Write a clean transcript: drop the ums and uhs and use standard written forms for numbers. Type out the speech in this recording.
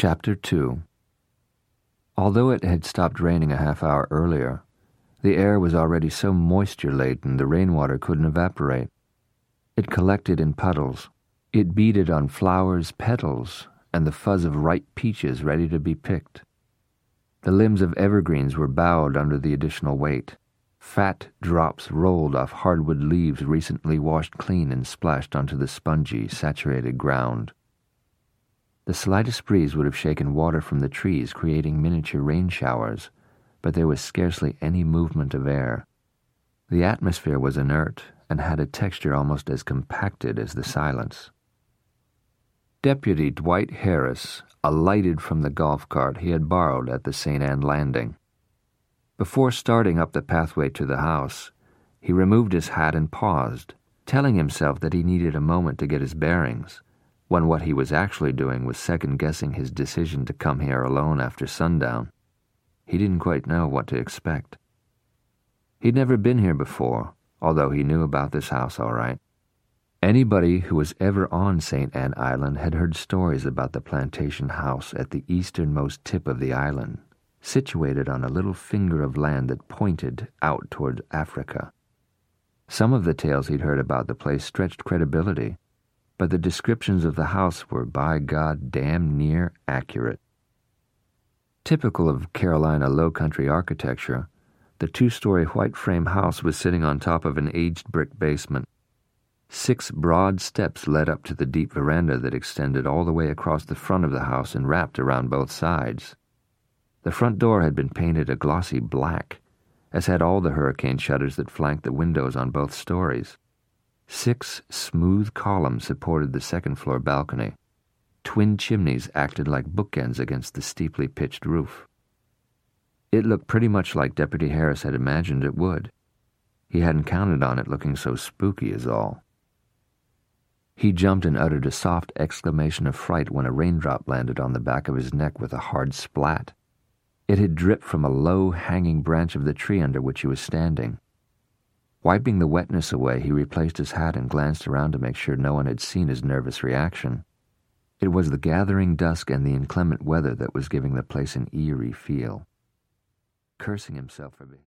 Chapter 2. Although it had stopped raining a half hour earlier, the air was already so moisture-laden the rainwater couldn't evaporate. It collected in puddles. It beaded on flowers' petals and the fuzz of ripe peaches ready to be picked. The limbs of evergreens were bowed under the additional weight. Fat drops rolled off hardwood leaves recently washed clean and splashed onto the spongy, saturated ground. The slightest breeze would have shaken water from the trees, creating miniature rain showers, but there was scarcely any movement of air. The atmosphere was inert and had a texture almost as compacted as the silence. Deputy Dwight Harris alighted from the golf cart he had borrowed at the St. Anne Landing. Before starting up the pathway to the house, he removed his hat and paused, telling himself that he needed a moment to get his bearings, when what he was actually doing was second-guessing his decision to come here alone after sundown. He didn't quite know what to expect. He'd never been here before, although he knew about this house all right. Anybody who was ever on St. Anne Island had heard stories about the plantation house at the easternmost tip of the island, situated on a little finger of land that pointed out toward Africa. Some of the tales he'd heard about the place stretched credibility, but the descriptions of the house were, by God, damn near accurate. Typical of Carolina low-country architecture, the two-story white-frame house was sitting on top of an aged brick basement. 6 broad steps led up to the deep veranda that extended all the way across the front of the house and wrapped around both sides. The front door had been painted a glossy black, as had all the hurricane shutters that flanked the windows on both stories. 6 smooth columns supported the second-floor balcony. Twin chimneys acted like bookends against the steeply pitched roof. It looked pretty much like Deputy Harris had imagined it would. He hadn't counted on it looking so spooky is all. He jumped and uttered a soft exclamation of fright when a raindrop landed on the back of his neck with a hard splat. It had dripped from a low, hanging branch of the tree under which he was standing. Wiping the wetness away, he replaced his hat and glanced around to make sure no one had seen his nervous reaction. It was the gathering dusk and the inclement weather that was giving the place an eerie feel. Cursing himself for being